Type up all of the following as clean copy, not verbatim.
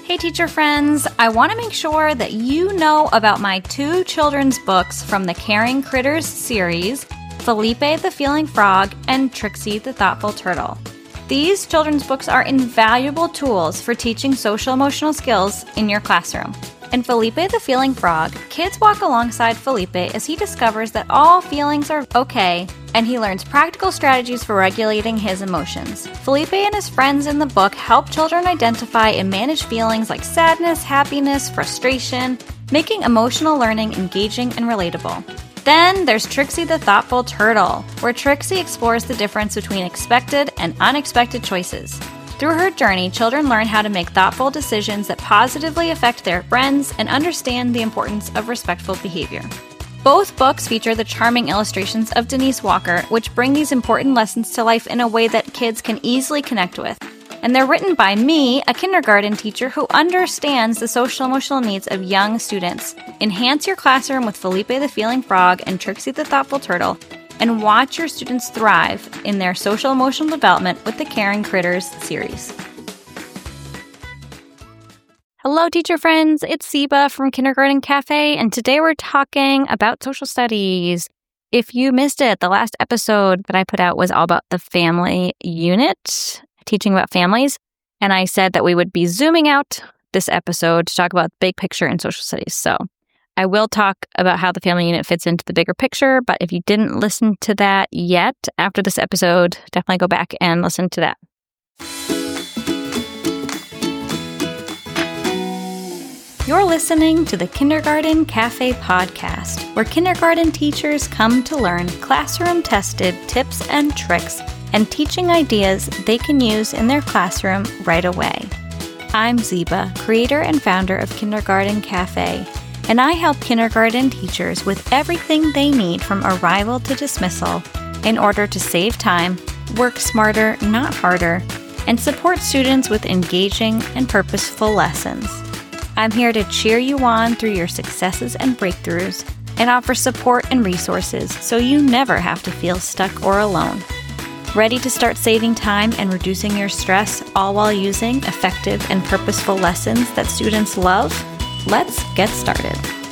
Hey teacher friends, I want to make sure that you know about my 2 children's books from the Caring Critters series, Felipe the Feeling Frog and Trixie the Thoughtful Turtle. These children's books are invaluable tools for teaching social-emotional skills in your classroom. In Felipe the Feeling Frog, kids walk alongside Felipe as he discovers that all feelings are okay, and he learns practical strategies for regulating his emotions. Felipe and his friends in the book help children identify and manage feelings like sadness, happiness, frustration, making emotional learning engaging and relatable. Then there's Trixie the Thoughtful Turtle, where Trixie explores the difference between expected and unexpected choices. Through her journey, children learn how to make thoughtful decisions that positively affect their friends and understand the importance of respectful behavior. Both books feature the charming illustrations of Denise Walker, which bring these important lessons to life in a way that kids can easily connect with. And they're written by me, a kindergarten teacher who understands the social-emotional needs of young students. Enhance your classroom with Felipe the Feeling Frog and Trixie the Thoughtful Turtle, and watch your students thrive in their social-emotional development with the Caring Critters series. Hello, teacher friends. It's Ziba from Kindergarten Cafe, and today we're talking about social studies. If you missed it, the last episode that I put out was all about the family unit, teaching about families, and I said that we would be zooming out this episode to talk about the big picture in social studies. So I will talk about how the family unit fits into the bigger picture, but if you didn't listen to that yet after this episode, definitely go back and listen to that. You're listening to the Kindergarten Cafe podcast, where kindergarten teachers come to learn classroom-tested tips and tricks and teaching ideas they can use in their classroom right away. I'm Ziba, creator and founder of Kindergarten Cafe, and I help kindergarten teachers with everything they need from arrival to dismissal in order to save time, work smarter, not harder, and support students with engaging and purposeful lessons. I'm here to cheer you on through your successes and breakthroughs and offer support and resources so you never have to feel stuck or alone. Ready to start saving time and reducing your stress, all while using effective and purposeful lessons that students love? Let's get started.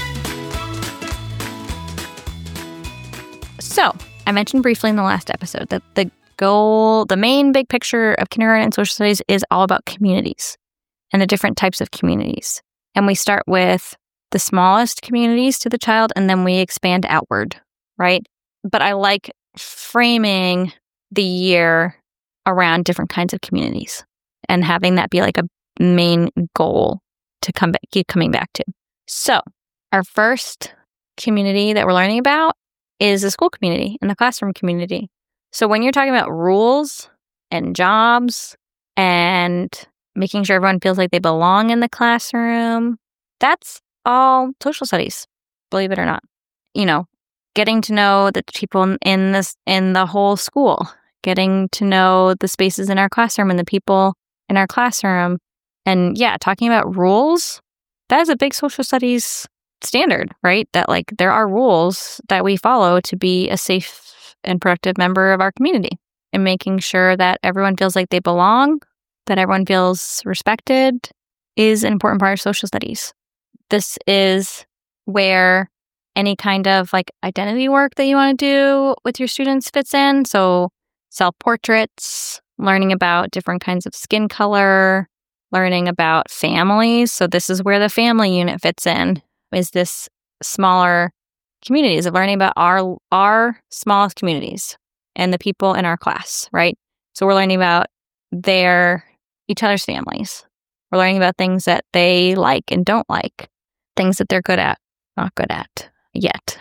So, I mentioned briefly in the last episode that the main big picture of kindergarten and social studies is all about communities and the different types of communities. And we start with the smallest communities to the child, and then we expand outward, right? But I like framing the year around different kinds of communities and having that be like a main goal to keep coming back to. So our first community that we're learning about is the school community and the classroom community. So when you're talking about rules and jobs and making sure everyone feels like they belong in the classroom, that's all social studies, believe it or not. You know, getting to know the people in the whole school, getting to know the spaces in our classroom and the people in our classroom. And yeah, talking about rules, that is a big social studies standard, right? That like there are rules that we follow to be a safe and productive member of our community, and making sure that everyone feels like they belong, that everyone feels respected is an important part of social studies. This is where any kind of like identity work that you want to do with your students fits in. So self-portraits, learning about different kinds of skin color, learning about families. So this is where the family unit fits in, is this smaller communities of learning about our smallest communities and the people in our class, right? So we're learning about each other's families. We're learning about things that they like and don't like, things that they're good at, not good at yet.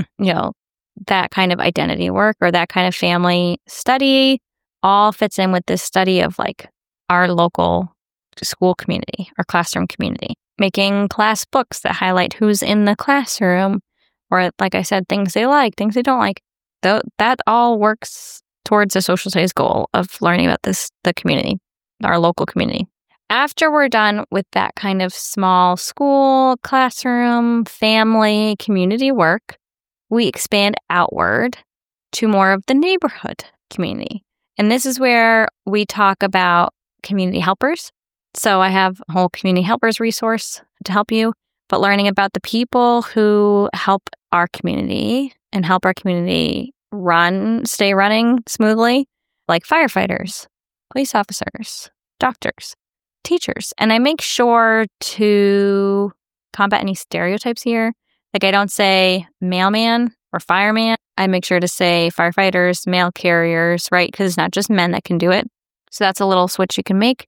That kind of identity work or that kind of family study all fits in with this study of like our local school community, our classroom community. Making class books that highlight who's in the classroom, or like I said, things they like, things they don't like. That all works towards a social studies goal of learning about the community, our local community. After we're done with that kind of small school, classroom, family, community work, we expand outward to more of the neighborhood community. And this is where we talk about community helpers. So I have a whole community helpers resource to help you, but learning about the people who help our community and help our community stay running smoothly, like firefighters, police officers, doctors, teachers. And I make sure to combat any stereotypes here. Like I don't say mailman or fireman. I make sure to say firefighters, mail carriers, right? Because it's not just men that can do it. So that's a little switch you can make.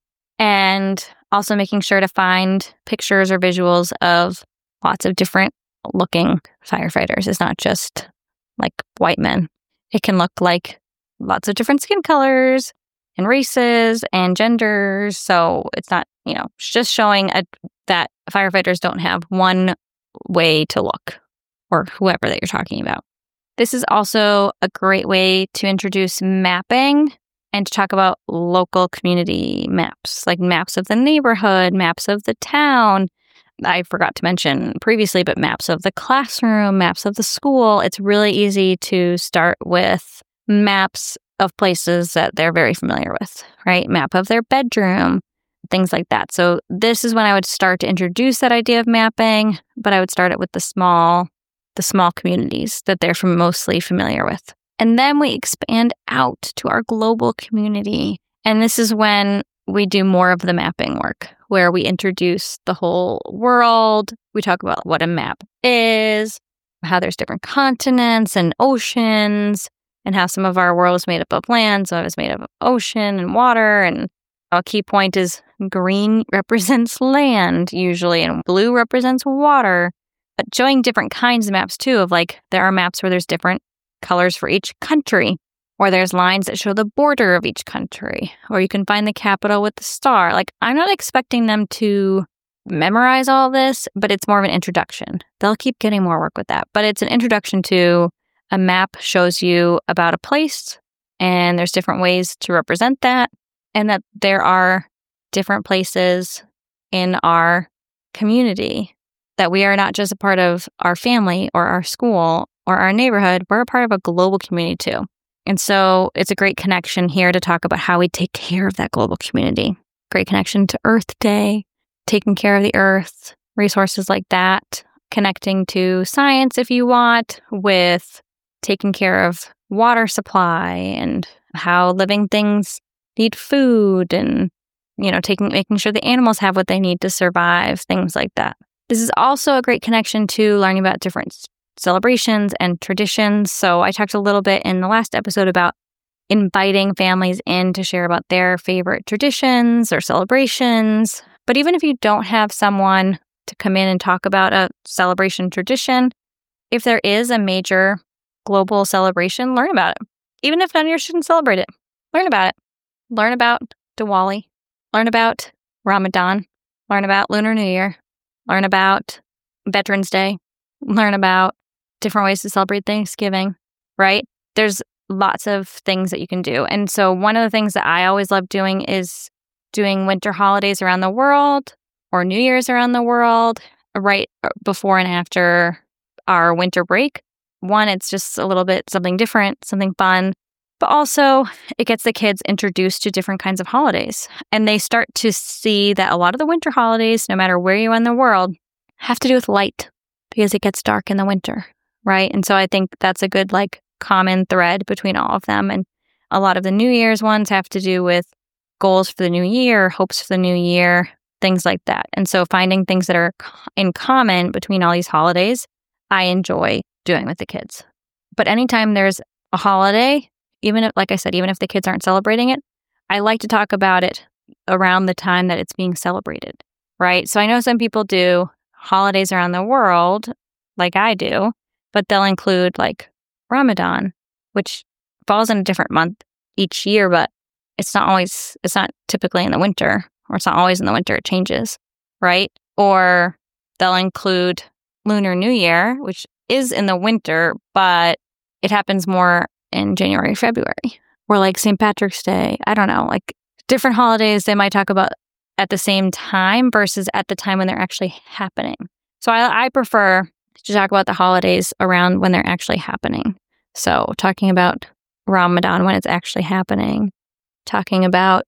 And also making sure to find pictures or visuals of lots of different looking firefighters. It's not just like white men. It can look like lots of different skin colors and races and genders. So it's not, just showing that firefighters don't have one way to look, or whoever that you're talking about. This is also a great way to introduce mapping and to talk about local community maps, like maps of the neighborhood, maps of the town. I forgot to mention previously, but maps of the classroom, maps of the school. It's really easy to start with maps of places that they're very familiar with, right? Map of their bedroom, things like that. So this is when I would start to introduce that idea of mapping, but I would start it with the small communities that they're mostly familiar with. And then we expand out to our global community. And this is when we do more of the mapping work, where we introduce the whole world. We talk about what a map is, how there's different continents and oceans, and how some of our world is made up of land, some of it's made up of ocean and water. And a key point is green represents land usually, and blue represents water. But showing different kinds of maps too, of like there are maps where there's different colors for each country, or there's lines that show the border of each country, or you can find the capital with the star. Like, I'm not expecting them to memorize all this, but it's more of an introduction. They'll keep getting more work with that, but it's an introduction to a map shows you about a place, and there's different ways to represent that, and that there are different places in our community, that we are not just a part of our family or our school or our neighborhood, we're a part of a global community too. And so it's a great connection here to talk about how we take care of that global community. Great connection to Earth Day, taking care of the earth, resources like that, connecting to science if you want, with taking care of water supply and how living things need food, and making sure the animals have what they need to survive, things like that. This is also a great connection to learning about different celebrations and traditions. So I talked a little bit in the last episode about inviting families in to share about their favorite traditions or celebrations. But even if you don't have someone to come in and talk about a celebration tradition, if there is a major global celebration, learn about it. Even if none of your students celebrate it, learn about it. Learn about Diwali. Learn about Ramadan. Learn about Lunar New Year. Learn about Veterans Day. Learn about different ways to celebrate Thanksgiving, right? There's lots of things that you can do. And so one of the things that I always love doing is doing winter holidays around the world or New Year's around the world right before and after our winter break. One, it's just a little bit something different, something fun, but also it gets the kids introduced to different kinds of holidays. And they start to see that a lot of the winter holidays, no matter where you are in the world, have to do with light because it gets dark in the winter, right? And so I think that's a good common thread between all of them. And a lot of the New Year's ones have to do with goals for the new year, hopes for the new year, things like that. And so finding things that are in common between all these holidays, I enjoy doing with the kids. But anytime there's a holiday, even if, like I said, even if the kids aren't celebrating it, I like to talk about it around the time that it's being celebrated, right? So I know some people do holidays around the world like I do, but they'll include Ramadan, which falls in a different month each year, but it's not typically in the winter, or it's not always in the winter, it changes, right? Or they'll include Lunar New Year, which is in the winter, but it happens more in January, February, or St. Patrick's Day. I don't know, different holidays they might talk about at the same time versus at the time when they're actually happening. So I prefer to talk about the holidays around when they're actually happening. So talking about Ramadan when it's actually happening, talking about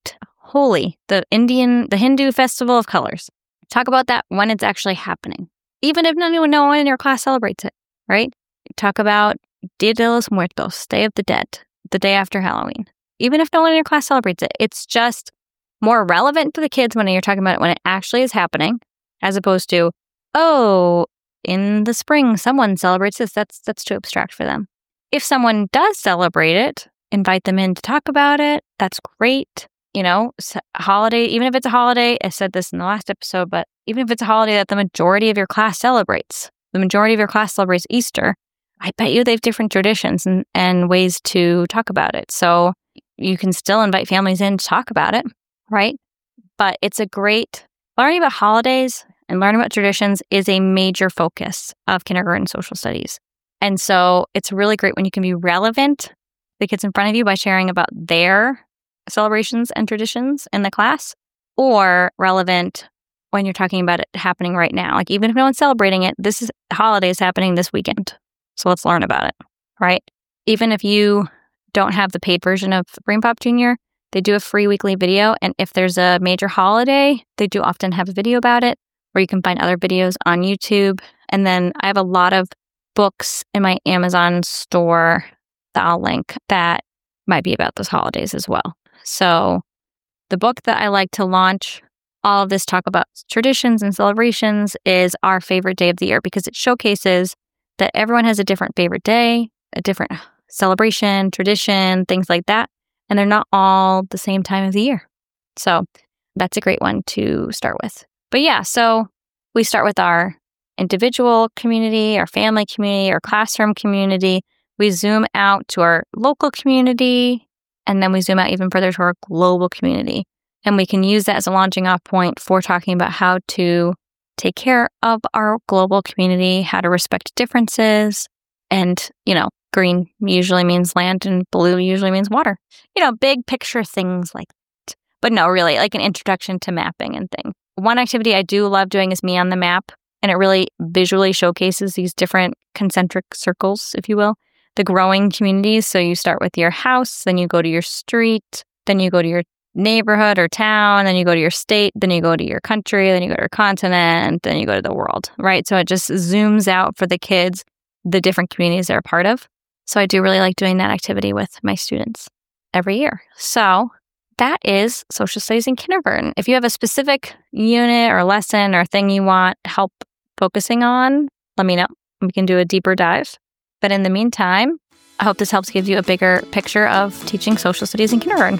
Holi, the Hindu festival of colors. Talk about that when it's actually happening. Even if no one in your class celebrates it, right? Talk about Dia de los Muertos, Day of the Dead, the day after Halloween. Even if no one in your class celebrates it, it's just more relevant to the kids when you're talking about it when it actually is happening, as opposed to, oh, in the spring, someone celebrates this. That's too abstract for them. If someone does celebrate it, invite them in to talk about it. That's great. Holiday, even if it's a holiday, I said this in the last episode, but even if it's a holiday that the majority of your class celebrates, Easter, I bet you they have different traditions and ways to talk about it. So you can still invite families in to talk about it, right? But it's a great, learning about holidays and learning about traditions is a major focus of kindergarten social studies. And so it's really great when you can be relevant to the kids in front of you by sharing about their celebrations and traditions in the class, or relevant when you're talking about it happening right now. Like, even if no one's celebrating it, holiday is happening this weekend. So let's learn about it, right? Even if you don't have the paid version of Brain Pop Junior, they do a free weekly video. And if there's a major holiday, they do often have a video about it, or you can find other videos on YouTube. And then I have a lot of books in my Amazon store that I'll link that might be about those holidays as well. So the book that I like to launch all of this talk about traditions and celebrations is Our Favorite Day of the Year, because it showcases that everyone has a different favorite day, a different celebration, tradition, things like that. And they're not all the same time of the year. So that's a great one to start with. But yeah, so we start with our individual community, our family community, our classroom community. We zoom out to our local community, and then we zoom out even further to our global community. And we can use that as a launching off point for talking about how to take care of our global community, how to respect differences. And, green usually means land and blue usually means water. Big picture things like that. But no, really, like an introduction to mapping and things. One activity I do love doing is Me on the Map. And it really visually showcases these different concentric circles, if you will, the growing communities. So you start with your house, then you go to your street, then you go to your neighborhood or town, then you go to your state, then you go to your country, then you go to your continent, then you go to the world, right? So it just zooms out for the kids, the different communities they're a part of. So I do really like doing that activity with my students every year. So that is social studies in kindergarten. If you have a specific unit or lesson or thing you want help focusing on, let me know. We can do a deeper dive. But in the meantime, I hope this helps give you a bigger picture of teaching social studies in kindergarten.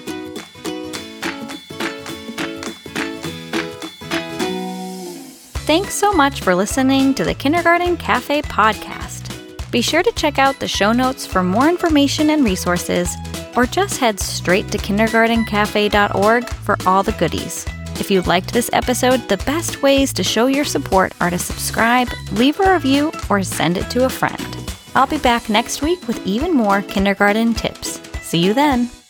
Thanks so much for listening to the Kindergarten Cafe podcast. Be sure to check out the show notes for more information and resources, or just head straight to kindergartencafe.org for all the goodies. If you liked this episode, the best ways to show your support are to subscribe, leave a review, or send it to a friend. I'll be back next week with even more kindergarten tips. See you then.